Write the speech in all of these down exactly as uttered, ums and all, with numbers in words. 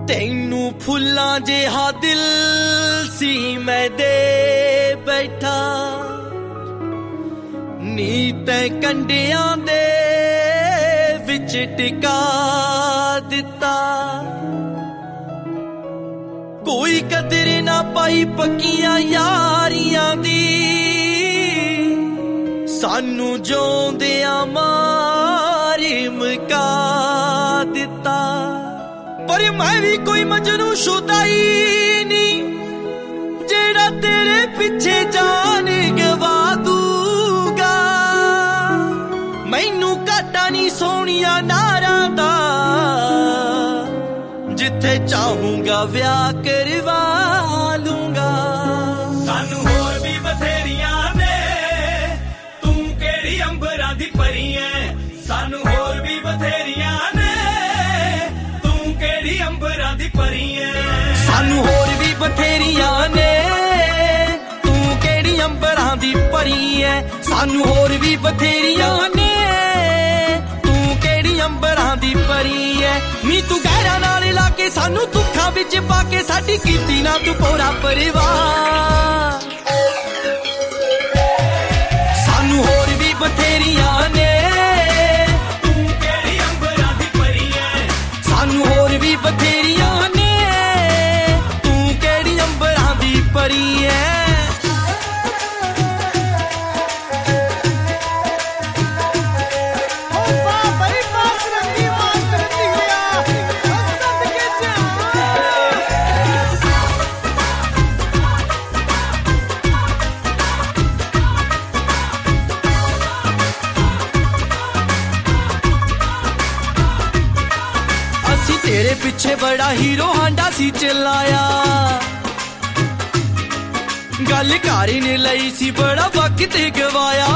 तेनू फुल्लां जिहा दिल सी मैं दे बैठा नी तैं कंडियां दे विच टिका दिता कोई कदर ना पाई पक्कियां यारियां दी सानू जोंदियां मारी मुका दिता पर मैं भी कोई मजनू शुदाई नहीं जेड़ा तेरे पिछे जान गवा दूगा मैनू घाटा नहीं सोनिया नारां दा जिथे चाहूंगा ब्याह करवा लूंगा सानू होर भी बथेरियां ने तू केड़ी अंबरां दी परी है सानू होर भी बथेरियां ने अंबरां दी परी है सानू होर भी बथेरियां ने तू केड़ी अंबरां दी परी है सानू होर भी बथेरियां ने तू केड़ी अंबरां दी परी है नी तू गहरा नाल लाके सानू दुखां विच पाके साडी कीती ना तू पूरा परिवार सानू होर भी बथेरियां ने तू केड़ी अंबरां दी परी है सानू होर भी बथेरियां ने तू केड़ी अंबरां दी परी है तेरे पिछे बड़ा हीरो हांडा सी चलाया गल कारी ने लई सी बड़ा वक्त गवाया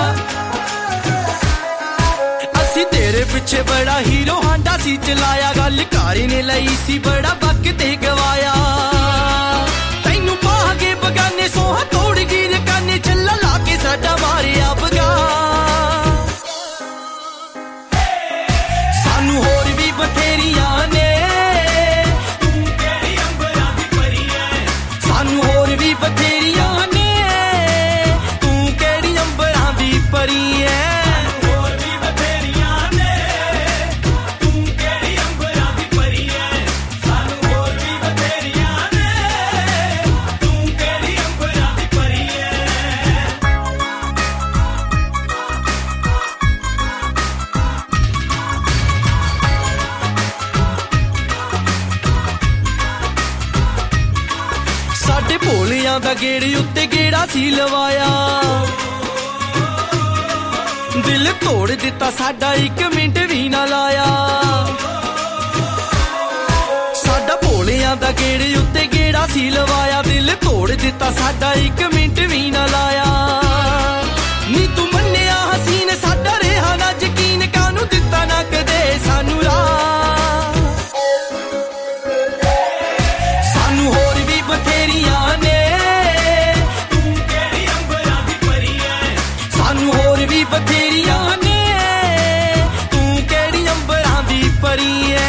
असी तेरे पिछे बड़ा हीरो हांडा सी चलाया गल कारी ने लई सी बड़ा वक्त गवाया तैनू पागे बगाने सोहा तोड़ गिर काने चला लाके साडा मारिया बगा सानू होर भी बथेरियां ने तू केड़ी अंबरां दी परी है सानू होर भी बथेरियां ने तू केड़ी अंबरां दी परी है होर भी बथेरियां ने तू केड़ी अंबरां दी परी है सानू होर भी बथेरियां ने तू केड़ी अंबरां दी परी है साडे भोलियां दा गेड़े उत्ते गेड़ा सी लवाया दिल तोड़ दिता साडा एक मिंट भी ना लाया साडा भोलियां दा गेड़े उत्ते गेड़ा सी लवाया दिल तोड़ दिता साडा एक मिंट भी ना लाया नी तू मन्निया हसीन साडा रेहा ना यकीन कानू दिता ना कदे सानू राह सानू होर भी बथेरियां ने तू केड़ी अंबरां दी परी है सानू होर भी बथेरियां ने तू केड़ी अंबरां दी परी है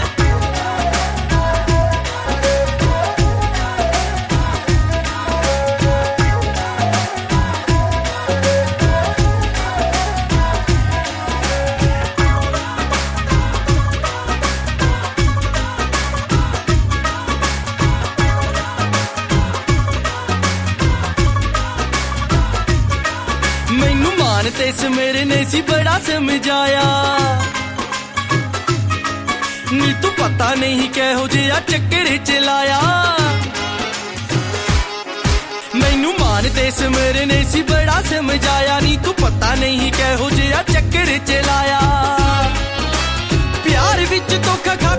मैनू मान ते मेरे ने सी बड़ा समझाया नी तू पता नहीं कहो जिहा चक्कर चलाया मैनू मान ते मेरे ने सी बड़ा समझाया नी तू पता नहीं कहो जिहा चक्कर चलाया प्यार विच धोखा